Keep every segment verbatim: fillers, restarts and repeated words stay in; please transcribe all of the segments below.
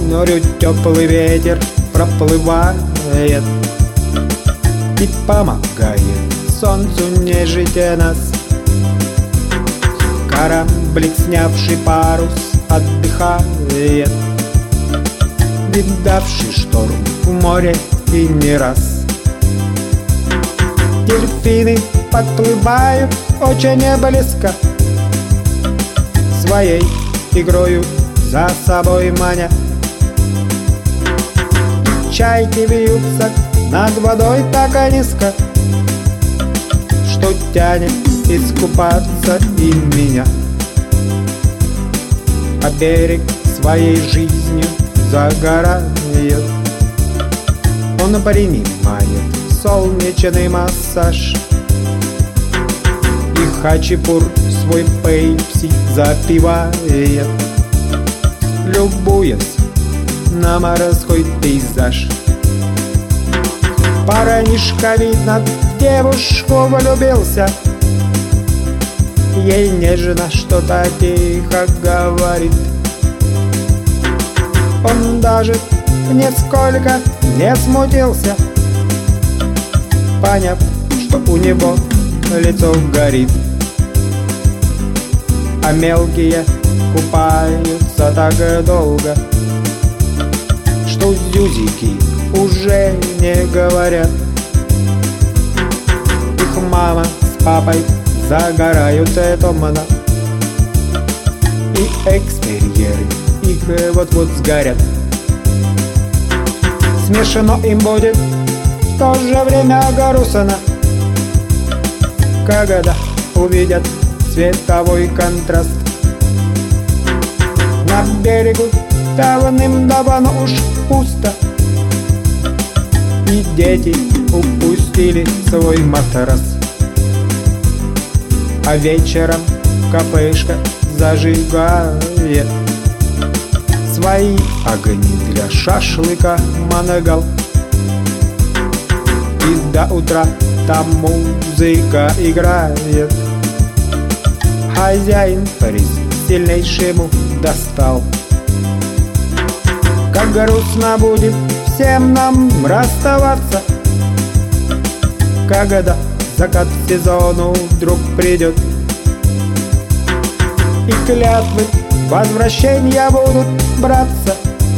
морю теплый ветер проплывает и помогает солнцу нежить нас. Кораблик, снявший парус, отдыхает, видавший шторм в море и не раз. Дельфины подплывают очень близко, своей игрою за собой маня. И чайки вьются над водой так низко, что тянет искупаться и меня. А берег своей жизнью загорает, он принимает солнечный массаж. И хачапур свой пепси запивает, любуясь на морской пейзаж. Парнишка, видно, в девушку влюбился, ей нежно что-то тихо говорит. Он даже нисколько не смутился, поняв, что у него лицо горит. А мелкие купаются так долго, что зюзики уже не говорят. Их мама с папой загорают томно, и экстерьеры их вот-вот сгорят. Смешно им будет, в то же время грустно, когда увидят цветовой контраст. На берегу давным-давно уж пусто, и дети упустили свой матрас. А вечером кафешка зажигает свои огни для шашлыка мангал. И до утра там музыка играет. Хозяин приз сильнейшему достал. Как грустно будет всем нам расставаться, когда закат сезону вдруг придет, и клятвы возвращения будут браться.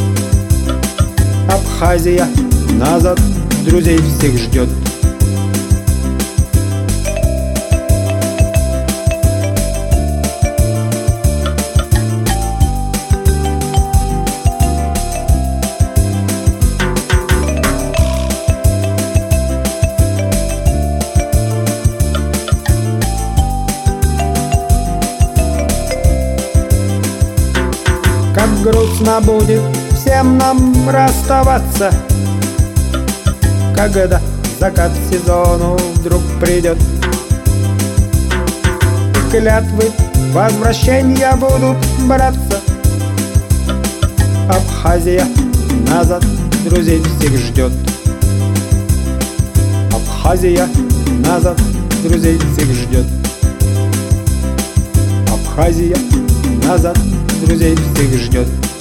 Абхазия назад друзей всех ждет. Как грустно будет всем нам расставаться, когда закат сезону вдруг придет, и клятвы возвращения будут браться. Абхазия назад друзей всех ждет. Абхазия назад друзей всех ждет. Абхазия назад друзей всех ждет.